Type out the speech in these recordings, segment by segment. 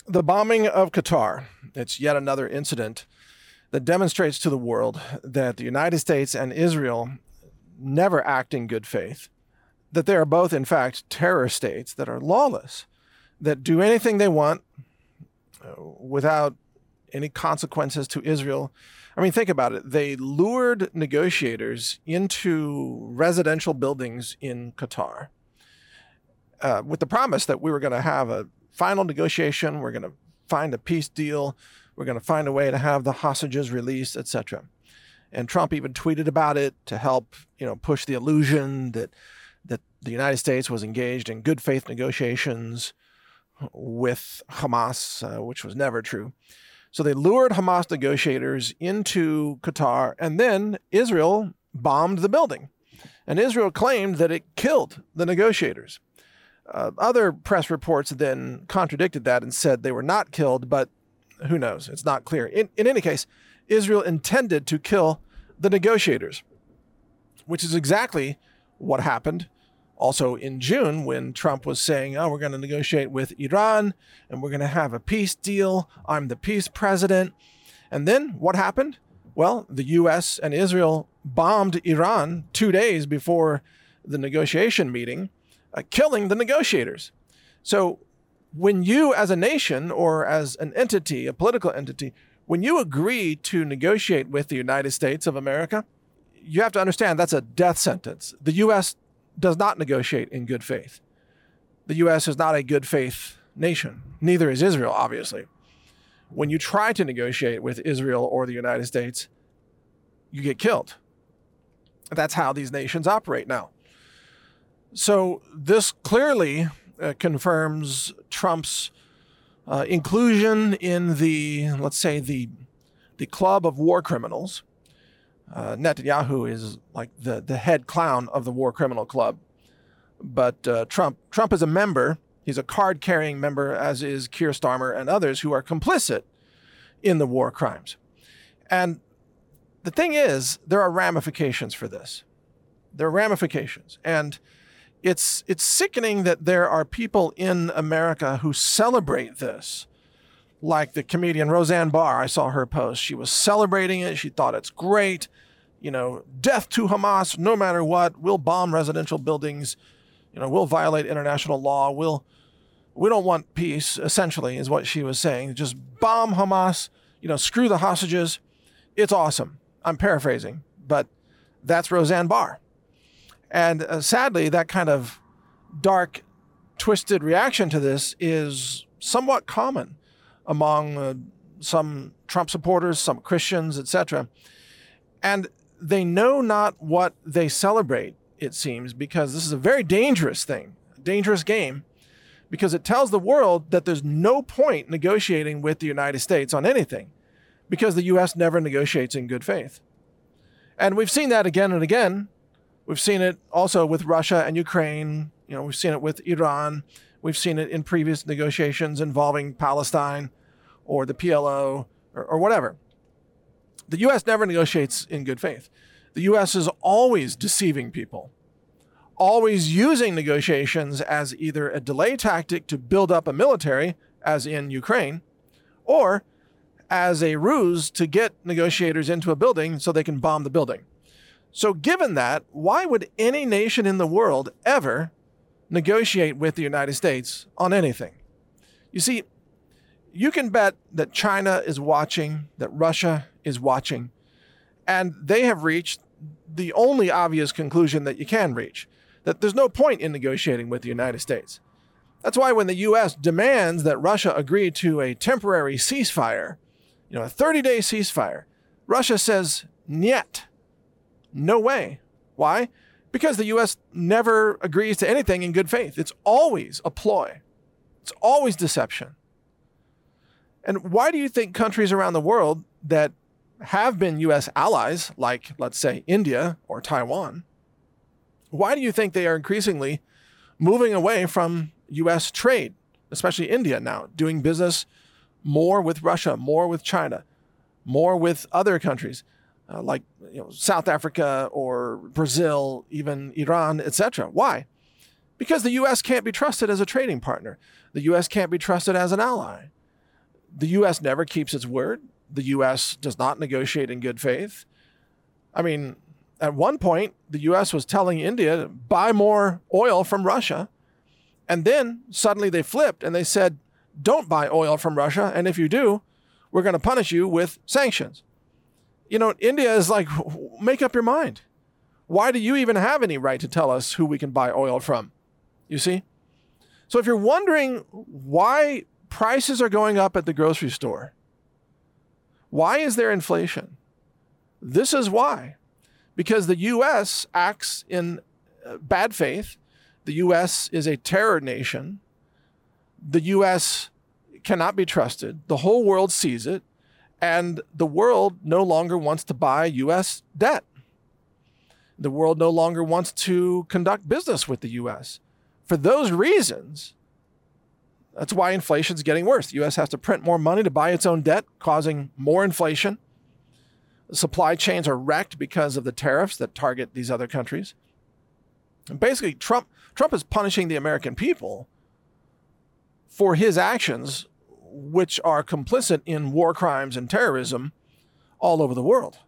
The bombing of Qatar, it's yet another incident that demonstrates to the world that the United States and Israel never act in good faith, that they are both, in fact, terror states that are lawless, that do anything they want without any consequences to Israel. I mean, think about it. They lured negotiators into residential buildings in Qatar with the promise that we were going to have a final negotiation, we're going to find a peace deal, we're going to find a way to have the hostages released, etc. And Trump even tweeted about it to help, push the illusion that the United States was engaged in good faith negotiations with Hamas, which was never true. So they lured Hamas negotiators into Qatar, and then Israel bombed the building. And Israel claimed that it killed the negotiators. Other press reports then contradicted that and said they were not killed, but who knows? It's not clear. In any case, Israel intended to kill the negotiators, which is exactly what happened also in June when Trump was saying, we're going to negotiate with Iran and we're going to have a peace deal. I'm the peace president. And then what happened? Well, the U.S. and Israel bombed Iran 2 days before the negotiation meeting, killing the negotiators. So when you as a nation or as an entity, a political entity, when you agree to negotiate with the United States of America, you have to understand that's a death sentence. The U.S. does not negotiate in good faith. The U.S. is not a good faith nation. Neither is Israel, obviously. When you try to negotiate with Israel or the United States, you get killed. That's how these nations operate now. So this clearly confirms Trump's inclusion in the, let's say, the club of war criminals. Netanyahu is like the head clown of the war criminal club. But Trump is a member. He's a card-carrying member, as is Keir Starmer and others who are complicit in the war crimes. And the thing is, there are ramifications for this. There are ramifications. And it's sickening that there are people in America who celebrate this. Like the comedian Roseanne Barr, I saw her post. She was celebrating it. She thought it's great. Death to Hamas, no matter what. We'll bomb residential buildings. We'll violate international law. We don't want peace, essentially, is what she was saying. Just bomb Hamas, screw the hostages. It's awesome. I'm paraphrasing, but that's Roseanne Barr. And sadly, that kind of dark, twisted reaction to this is somewhat common among some Trump supporters, some Christians, etc. And they know not what they celebrate, it seems, because this is a very dangerous thing, a dangerous game, because it tells the world that there's no point negotiating with the United States on anything, because the U.S. never negotiates in good faith. And we've seen that again and again. We've seen it also with Russia and Ukraine. We've seen it with Iran. We've seen it in previous negotiations involving Palestine or the PLO or whatever. The U.S. never negotiates in good faith. The U.S. is always deceiving people, always using negotiations as either a delay tactic to build up a military, as in Ukraine, or as a ruse to get negotiators into a building so they can bomb the building. So given that, why would any nation in the world ever negotiate with the United States on anything? You see, you can bet that China is watching, that Russia is watching, and they have reached the only obvious conclusion that you can reach, that there's no point in negotiating with the United States. That's why when the U.S. demands that Russia agree to a temporary ceasefire, a 30-day ceasefire, Russia says, "Niet. No way." Why? Because the U.S. never agrees to anything in good faith. It's always a ploy. It's always deception. And why do you think countries around the world that have been U.S. allies, like, let's say, India or Taiwan, why do you think they are increasingly moving away from U.S. trade, especially India now, doing business more with Russia, more with China, more with other countries? Like South Africa or Brazil, even Iran, etc. Why? Because the U.S. can't be trusted as a trading partner. The U.S. can't be trusted as an ally. The U.S. never keeps its word. The U.S. does not negotiate in good faith. I mean, at one point, the U.S. was telling India to buy more oil from Russia. And then suddenly they flipped and they said, don't buy oil from Russia. And if you do, we're going to punish you with sanctions. You know, India is like, make up your mind. Why do you even have any right to tell us who we can buy oil from? You see? So if you're wondering why prices are going up at the grocery store, why is there inflation? This is why. Because the U.S. acts in bad faith. The U.S. is a terror nation. The U.S. cannot be trusted. The whole world sees it. And the world no longer wants to buy U.S. debt. The world no longer wants to conduct business with the U.S. For those reasons, that's why inflation's getting worse. The U.S. has to print more money to buy its own debt, causing more inflation. The supply chains are wrecked because of the tariffs that target these other countries. And basically, Trump is punishing the American people for his actions, which are complicit in war crimes and terrorism all over the world.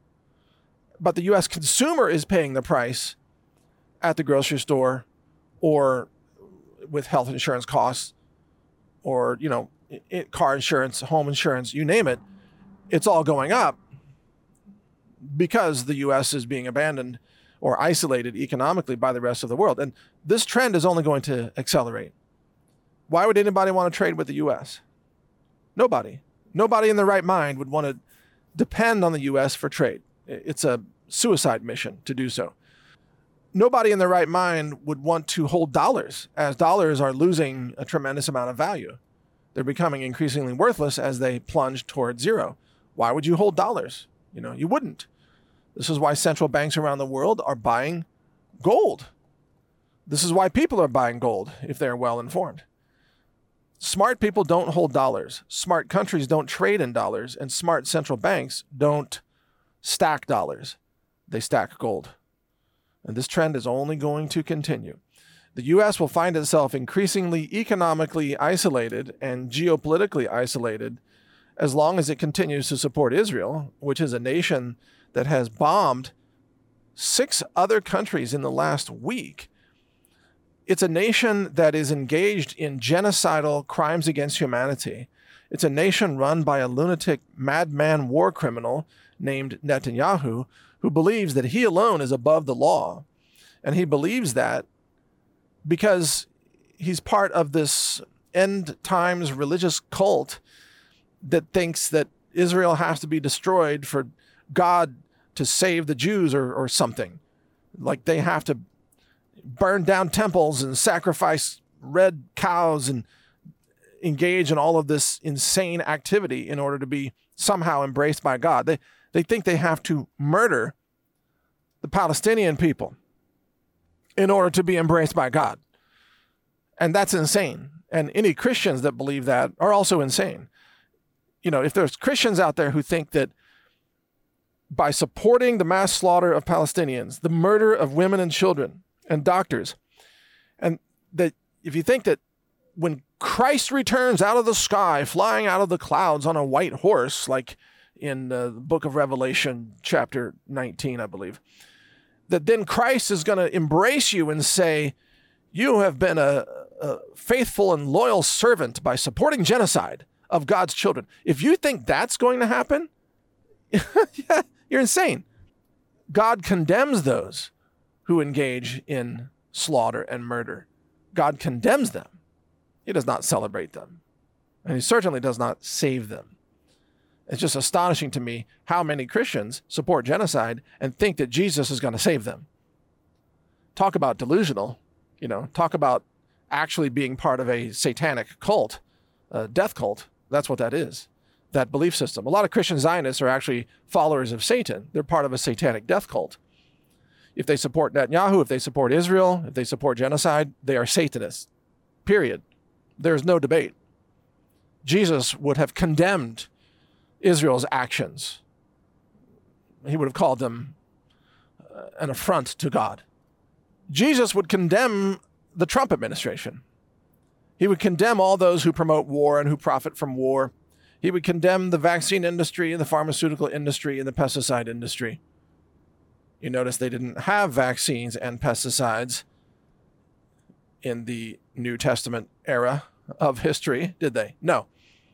But the U.S. consumer is paying the price at the grocery store or with health insurance costs or, you know, car insurance, home insurance, you name it. It's all going up because the U.S. is being abandoned or isolated economically by the rest of the world. And this trend is only going to accelerate. Why would anybody want to trade with the U.S.? Nobody. Nobody in their right mind would want to depend on the U.S. for trade. It's a suicide mission to do so. Nobody in their right mind would want to hold dollars, as dollars are losing a tremendous amount of value. They're becoming increasingly worthless as they plunge toward zero. Why would you hold dollars? You know, you wouldn't. This is why central banks around the world are buying gold. This is why people are buying gold if they're well informed. Smart people don't hold dollars. Smart countries don't trade in dollars, and smart central banks don't stack dollars. They stack gold. And this trend is only going to continue. The U.S. will find itself increasingly economically isolated and geopolitically isolated as long as it continues to support Israel, which is a nation that has bombed 6 other countries in the last week. It's a nation that is engaged in genocidal crimes against humanity. It's a nation run by a lunatic madman war criminal named Netanyahu, who believes that he alone is above the law. And he believes that because he's part of this end times religious cult that thinks that Israel has to be destroyed for God to save the Jews or something. Like they have to burn down temples and sacrifice red cows and engage in all of this insane activity in order to be somehow embraced by God. They think they have to murder the Palestinian people in order to be embraced by God. And that's insane. And any Christians that believe that are also insane. You know, if there's Christians out there who think that by supporting the mass slaughter of Palestinians, the murder of women and children and doctors, and that if you think that when Christ returns out of the sky, flying out of the clouds on a white horse, like in the book of Revelation, chapter 19, I believe, that then Christ is going to embrace you and say, you have been a faithful and loyal servant by supporting genocide of God's children. If you think that's going to happen, yeah, you're insane. God condemns those who engage in slaughter and murder. God condemns them. He does not celebrate them. And he certainly does not save them. It's just astonishing to me how many Christians support genocide and think that Jesus is going to save them. Talk about delusional, you know, talk about actually being part of a satanic cult, a death cult. That's what that is, that belief system. A lot of Christian Zionists are actually followers of Satan. They're part of a satanic death cult. If they support Netanyahu, if they support Israel, if they support genocide, they are Satanists. Period. There's no debate. Jesus would have condemned Israel's actions. He would have called them an affront to God. Jesus would condemn the Trump administration. He would condemn all those who promote war and who profit from war. He would condemn the vaccine industry, the pharmaceutical industry, and the pesticide industry. You notice they didn't have vaccines and pesticides in the New Testament era of history, did they? No.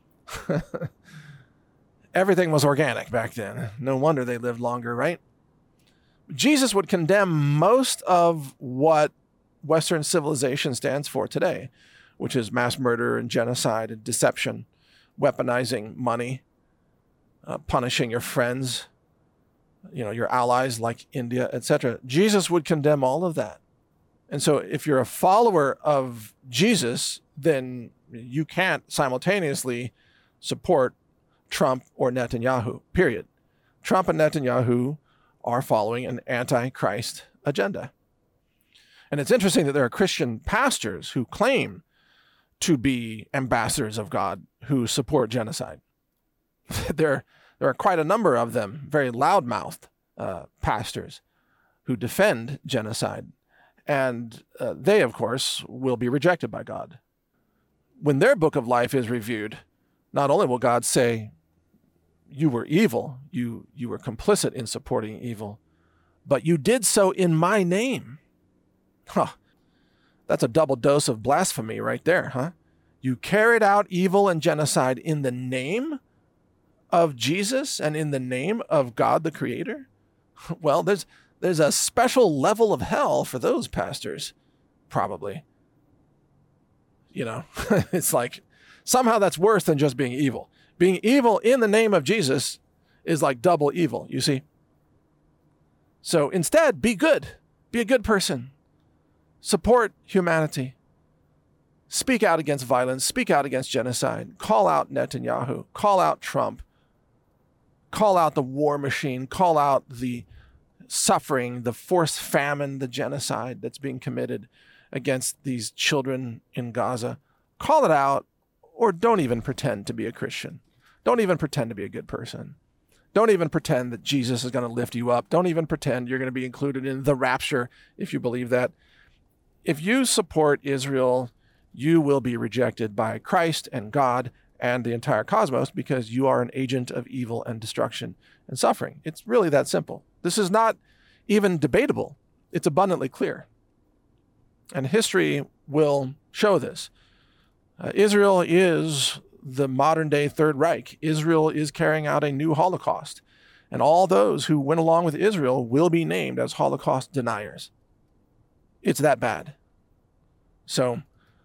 Everything was organic back then. No wonder they lived longer, right? Jesus would condemn most of what Western civilization stands for today, which is mass murder and genocide and deception, weaponizing money, punishing your friends, your allies like India, etc. Jesus would condemn all of that. And so if you're a follower of Jesus, then you can't simultaneously support Trump or Netanyahu, period. Trump and Netanyahu are following an anti-Christ agenda. And it's interesting that there are Christian pastors who claim to be ambassadors of God who support genocide. There are quite a number of them, very loudmouthed pastors who defend genocide. And they, of course, will be rejected by God. When their book of life is reviewed, not only will God say, you were evil, you were complicit in supporting evil, but you did so in my name. Huh. That's a double dose of blasphemy right there, huh? You carried out evil and genocide in the name of Jesus and in the name of God the Creator? Well, there's a special level of hell for those pastors, probably. It's like somehow that's worse than just being evil. Being evil in the name of Jesus is like double evil, you see? So instead, be good. Be a good person. Support humanity. Speak out against violence. Speak out against genocide. Call out Netanyahu. Call out Trump. Call out the war machine. Call out the suffering, the forced famine, the genocide that's being committed against these children in Gaza. Call it out, or don't even pretend to be a Christian. Don't even pretend to be a good person. Don't even pretend that Jesus is going to lift you up. Don't even pretend you're going to be included in the rapture if you believe that. If you support Israel, you will be rejected by Christ and God and the entire cosmos because you are an agent of evil and destruction and suffering. It's really that simple. This is not even debatable. It's abundantly clear. And history will show this. Israel is the modern-day Third Reich. Israel is carrying out a new Holocaust. And all those who went along with Israel will be named as Holocaust deniers. It's that bad. So,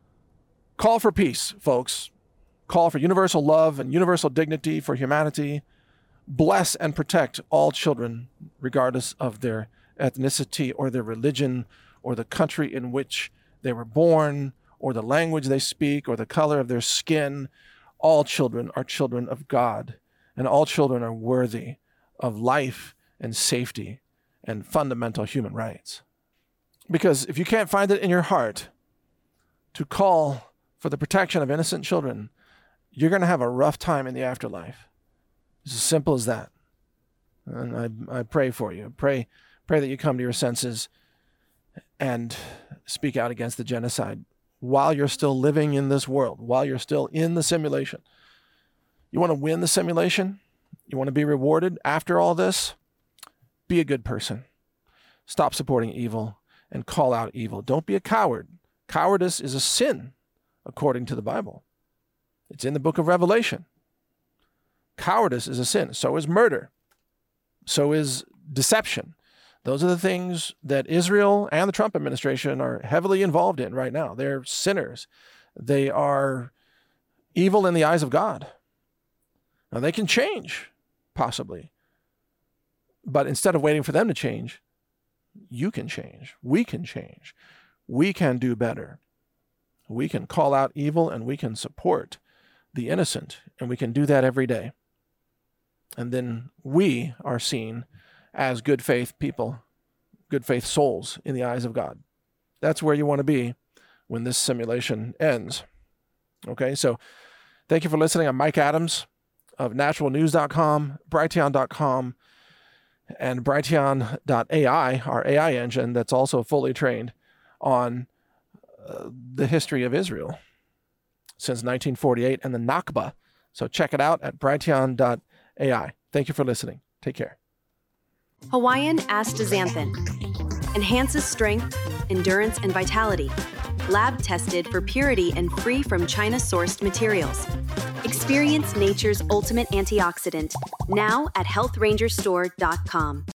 call for peace, folks. Call for universal love and universal dignity for humanity. Bless and protect all children, regardless of their ethnicity or their religion or the country in which they were born or the language they speak or the color of their skin. All children are children of God, and all children are worthy of life and safety and fundamental human rights. Because if you can't find it in your heart to call for the protection of innocent children, you're going to have a rough time in the afterlife. It's as simple as that. And I pray for you. Pray that you come to your senses and speak out against the genocide while you're still living in this world, while you're still in the simulation. You want to win the simulation? You want to be rewarded after all this? Be a good person. Stop supporting evil and call out evil. Don't be a coward. Cowardice is a sin, according to the Bible. It's in the book of Revelation. Cowardice is a sin. So is murder. So is deception. Those are the things that Israel and the Trump administration are heavily involved in right now. They're sinners. They are evil in the eyes of God. Now, they can change, possibly. But instead of waiting for them to change, you can change. We can change. We can do better. We can call out evil and we can support the innocent. And we can do that every day. And then we are seen as good faith people, good faith souls in the eyes of God. That's where you want to be when this simulation ends. Okay, so thank you for listening. I'm Mike Adams of naturalnews.com, Brighteon.com, and Brighteon.ai, our AI engine that's also fully trained on the history of Israel since 1948 and the Nakba, So check it out at brighteon.ai. Thank you for listening. Take care. Hawaiian astaxanthin enhances strength, endurance, and vitality. Lab tested for purity and free from China-sourced materials. Experience nature's ultimate antioxidant now at healthrangerstore.com.